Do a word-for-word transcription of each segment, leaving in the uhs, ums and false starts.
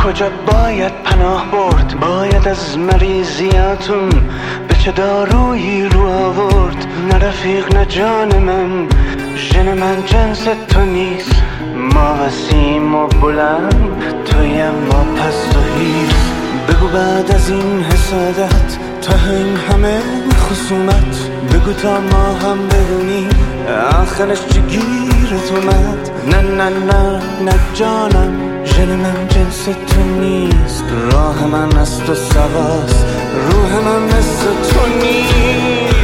کجا باید پناه برد؟ باید از مریضیاتون به چه دارویی رو آورد؟ نه رفیق نه جان من، ژن من جنس تو نیست. ما وسیم و بلند، تویم ما پست و هیز. بگو بعد از این حسادت، تا این همه خصومت، بگو تا ما هم بدونیم آخرش چی گیرت اومد. نه نه نه نه جانم، ژن من جنس تو نیست. راه من از تو سواست، روح من مثل تو نیست.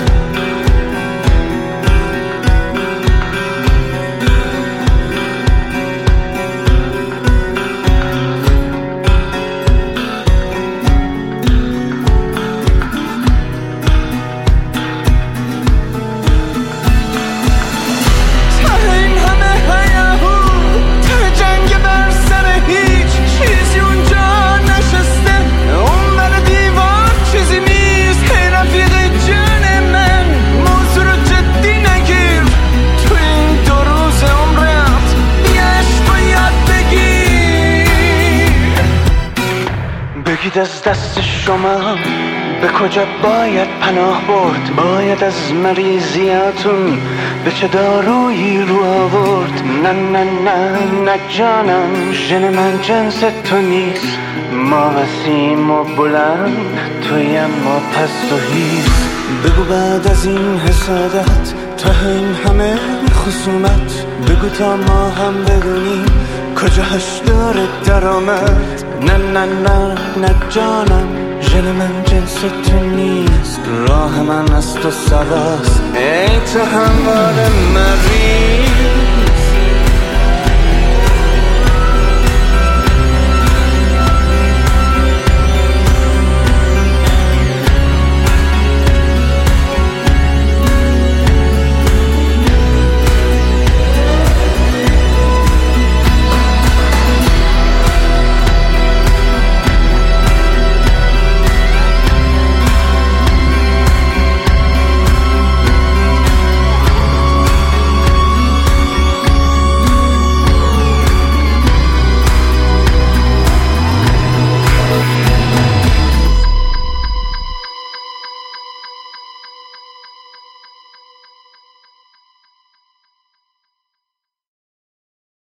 بگید از دست شما به کجا باید پناه برد؟ باید از مریضیاتون به چه دارویی رو آورد؟ نه نه نه نه جانم، ژن من جنس تو نیست. ما وسیم و بلند، تویم ما پست و هیز. بگو بعد از این حسادت، تا این همه خصومت، بگو تا ما هم بدونیم کجاش داره درآمد. نه نه نه نه جانم، ژن من جنس تو نیست. راه من از تو سواست، ای تو هموار مریض.